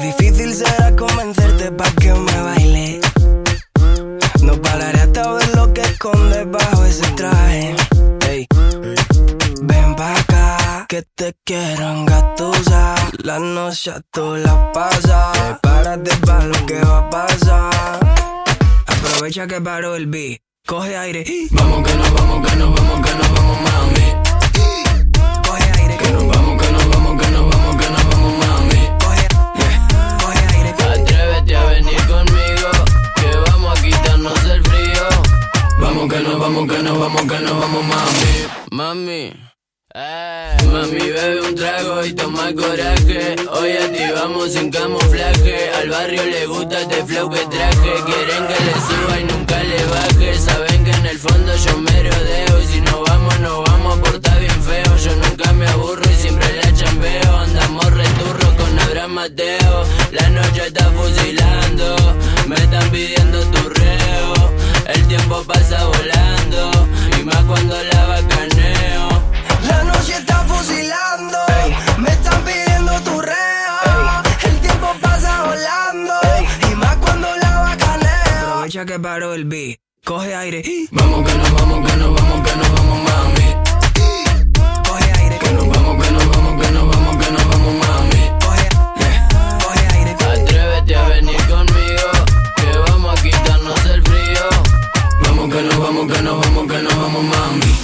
difícil será convencerte pa' que me baile. No pararé hasta ver lo que escondes bajo ese traje. Ey. Ven pa' acá, que te quiero engatusar. La noche tú la pasas. Prepárate pa' lo que va a pasar. Aprovecha que paró el beat. Coge aire. Vamos que nos vamos, que nos vamos, que nos vamos, mami. Coge aire. Que nos vamos, que nos vamos, que nos vamos, que nos vamos, mami. Coge aire. Atrévete a venir conmigo, que vamos a quitarnos el frío. Vamos que nos vamos, que nos vamos, que nos vamos, mami. Mami. Mami, bebe un trago y toma coraje. Hoy activamos sin camuflaje. Al barrio le gusta este flow que traje. Quieren que le suba y nunca le baje. Saben que en el fondo yo me rodeo. Y si nos vamos a portar bien feo. Yo nunca me aburro y siempre la chambeo. Andamos returros con Abraham Mateo. La noche está fusilando. Me están pidiendo tu reo. El tiempo pasa volando. Y más cuando la bacaneo. La noche está fusilando. Ey. Me están pidiendo tu reo. Ey. El tiempo pasa volando. Ey. Y más cuando la bacaneo. Aprovecha que paró el beat. Coge aire. Vamos que nos vamos, que nos vamos, que nos vamos, mami. Coge aire. Que nos vamos, que nos vamos, que nos vamos, que nos vamos, mami. Coge aire. Atrévete a venir conmigo, que vamos a quitarnos el frío. Vamos que nos vamos, que nos vamos, que nos vamos, mami.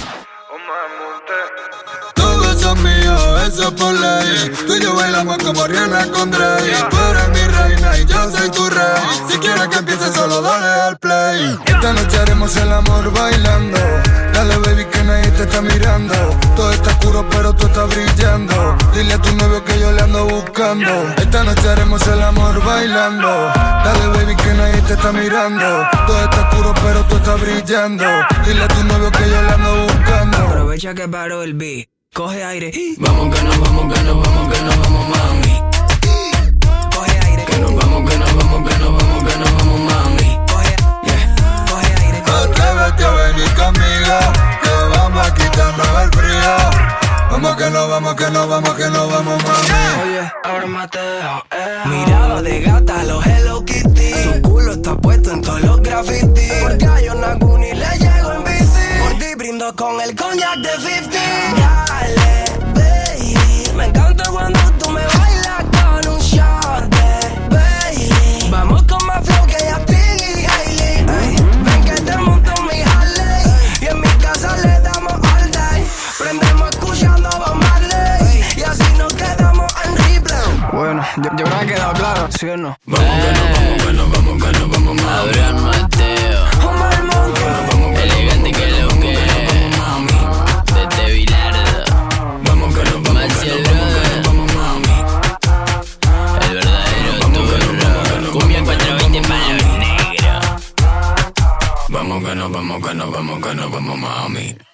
Todos son míos, eso por ley. Tú y yo bailamos como Rihanna con Drake. Tú eres mi reina y yo soy tu rey. Si quieres que empiece solo dale al play. Esta noche haremos el amor bailando. Dale baby que nadie te está mirando. Todo está oscuro pero tú estás brillando. Dile a tu novio que yo le ando buscando. Esta noche haremos el amor bailando. Dale baby que nadie te está mirando. Todo está oscuro pero tú estás brillando. Dile a tu novio que yo le ando buscando. Aprovecha que paró el beat. Coge aire. Vamos que nos vamos, que nos vamos, que nos vamos, mami. Coge aire. Que nos vamos, que nos vamos, que nos vamos, que nos vamos, mami. Coge aire. Atrévete a venir conmigo, que vamos a quitarnos el frío. Vamos que nos vamos, que nos vamos, que nos vamos, mami. Oye, ahora Mateo, mirada de gata, los Hello Kitty. Su culo está puesto en todos los grafitis. Porque a Yonaguni le llego en bici. Por ti brindo con el cognac de 50. Dale, baby, me encanta cuando tú me bailas con un shot de baby. Vamos con más flow que Justin y Hailey. Ven que te monto mi Harley. Y en mi casa le damos all day. Prendemos escuchando Bob Marley. Y así nos quedamos en replay. Bueno, yo creo que ha quedado claro, ¿sí o no? Vamos que nos vamos, que nos vamos, que nos vamos, mami. Abraham Mateo. Omar Monk. Elegante que lo que desde Bilardo. Vamos que nos vamos, Marcial Brother. El verdadero turro. Cumbia 420 para los negros. Vamos que nos vamos, que nos vamos, que nos vamos, mami.